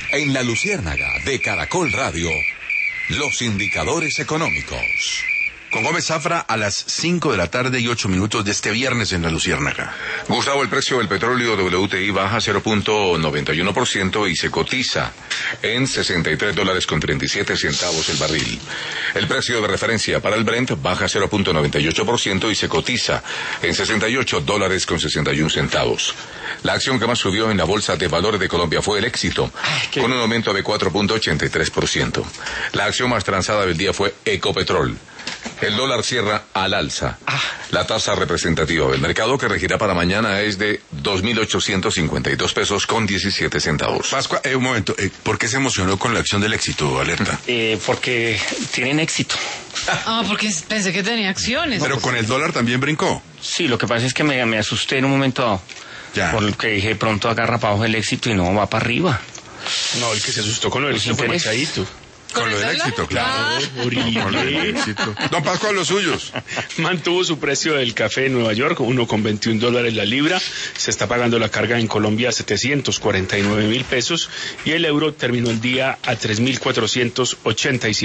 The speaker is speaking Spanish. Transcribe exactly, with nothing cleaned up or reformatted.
En La Luciérnaga de Caracol Radio, los indicadores económicos. Con Gómez Zafra a las cinco de la tarde y ocho minutos de este viernes en La Luciérnaga. Gustavo, el precio del petróleo W T I baja cero punto noventa y uno por ciento y se cotiza en sesenta y tres dólares con treinta y siete centavos el barril. El precio de referencia para el Brent baja cero punto noventa y ocho por ciento y se cotiza en sesenta y ocho dólares con sesenta y uno centavos. La acción que más subió en la Bolsa de Valores de Colombia fue el Éxito, Ay, con un aumento de cuatro punto ochenta y tres por ciento. La acción más transada del día fue Ecopetrol. El dólar cierra al alza. Ah. La tasa representativa del mercado que regirá para mañana es de dos mil ochocientos cincuenta y dos pesos con diecisiete centavos. Pascua, eh, un momento, eh, ¿por qué se emocionó con la acción del Éxito, Alerta? Eh, porque tienen éxito. Ah, porque pensé que tenía acciones. Pero con el dólar también brincó. Sí, lo que pasa es que me, me asusté en un momento dado. Ya. Por lo que dije, pronto agarra para abajo el Éxito y no va para arriba. No, el que se asustó con lo del Éxito fue Machadito. Con, ¿Con lo del Éxito, claro. Ah. Con lo del Éxito. Don Pascua, los suyos. Mantuvo su precio del café en Nueva York, uno con veintiún dólares la libra. Se está pagando la carga en Colombia a setecientos cuarenta y nueve mil pesos. Y el euro terminó el día a tres mil cuatrocientos ochenta y siete.